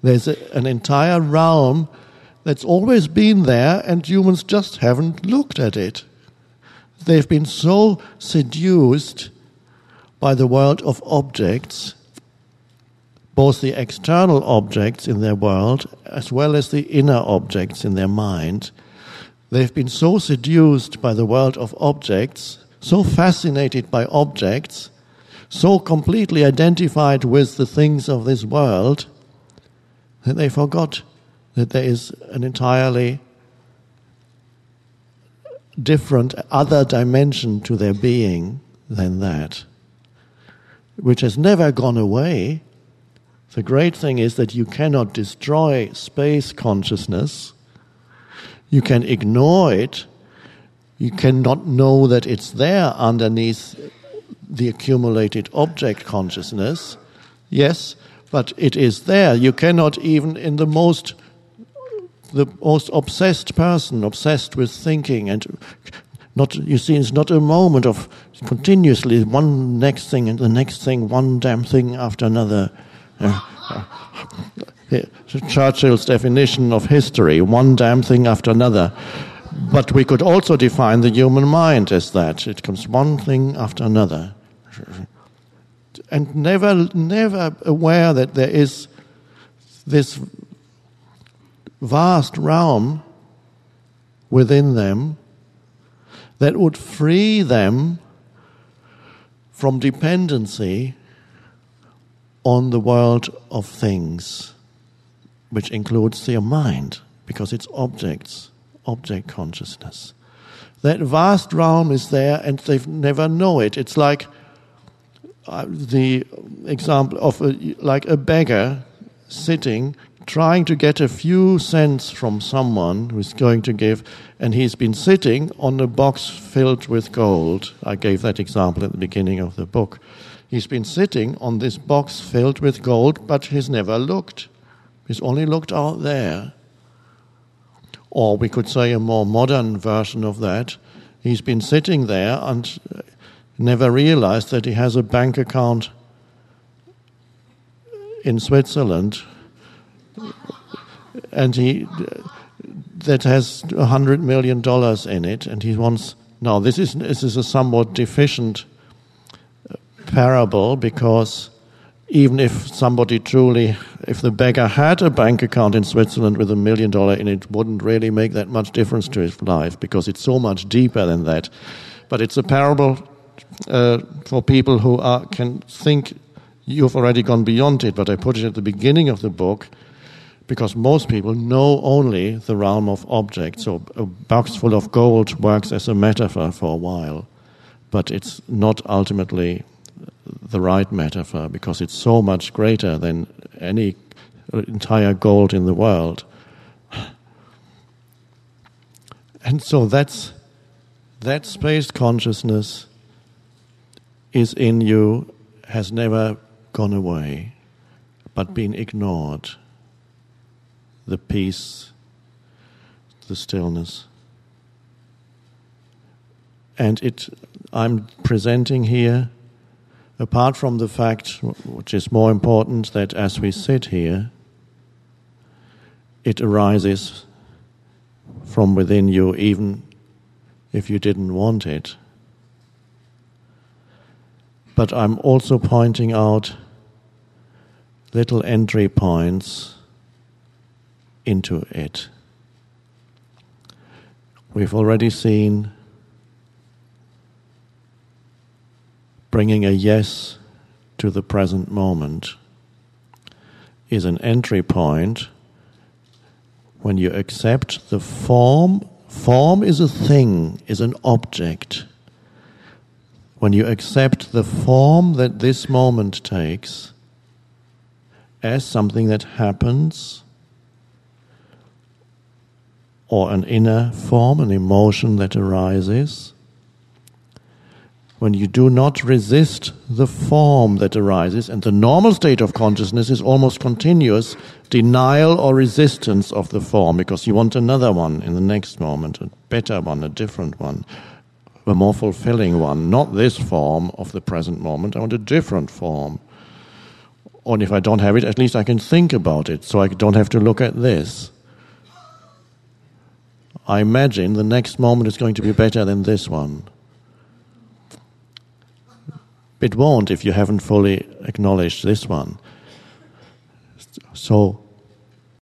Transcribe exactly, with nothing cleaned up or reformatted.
There's a, an entire realm that's always been there, and humans just haven't looked at it. They've been so seduced by the world of objects, both the external objects in their world as well as the inner objects in their mind. They've been so seduced by the world of objects, so fascinated by objects, so completely identified with the things of this world, that they forgot that there is an entirely different other dimension to their being than that, which has never gone away. The great thing is that you cannot destroy space consciousness. You can ignore it. You cannot know that it's there underneath the accumulated object consciousness. Yes, but it is there. You cannot even in the most the most obsessed person, obsessed with thinking, and not, you see, it's not a moment of continuously one next thing and the next thing, one damn thing after another. Uh, uh, Churchill's definition of history, one damn thing after another. But we could also define the human mind as that. It comes one thing after another. And never, never aware that there is this vast realm within them that would free them from dependency on the world of things, which includes their mind, because it's objects, object consciousness. That vast realm is there, and they never know it. It's like uh, the example of a, like a beggar sitting, trying to get a few cents from someone who's going to give, and he's been sitting on a box filled with gold. I gave that example at the beginning of the book. He's been sitting on this box filled with gold, but he's never looked. He's only looked out there. Or we could say a more modern version of that. He's been sitting there and never realized that he has a bank account in Switzerland, and he that has a hundred million dollars in it, and he wants. Now, this is this is a somewhat deficient parable, because even if somebody truly, if the beggar had a bank account in Switzerland with a million dollar in it, wouldn't really make that much difference to his life, because it's so much deeper than that. But it's a parable uh, for people who are, can think you've already gone beyond it, but I put it at the beginning of the book because most people know only the realm of objects. So a box full of gold works as a metaphor for a while, but it's not ultimately the right metaphor, because it's so much greater than any entire gold in the world. And so that's that space consciousness is in you, has never gone away, but been ignored. The peace, the stillness. And it, I'm presenting here, apart from the fact, which is more important, that as we sit here, it arises from within you, even if you didn't want it. But I'm also pointing out little entry points into it. We've already seen bringing a yes to the present moment is an entry point when you accept the form. Form is a thing, is an object. When you accept the form that this moment takes as something that happens, or an inner form, an emotion that arises, when you do not resist the form that arises, and the normal state of consciousness is almost continuous denial or resistance of the form, because you want another one in the next moment, a better one, a different one, a more fulfilling one, not this form of the present moment, I want a different form. Or if I don't have it, at least I can think about it, so I don't have to look at this. I imagine the next moment is going to be better than this one. It won't if you haven't fully acknowledged this one. So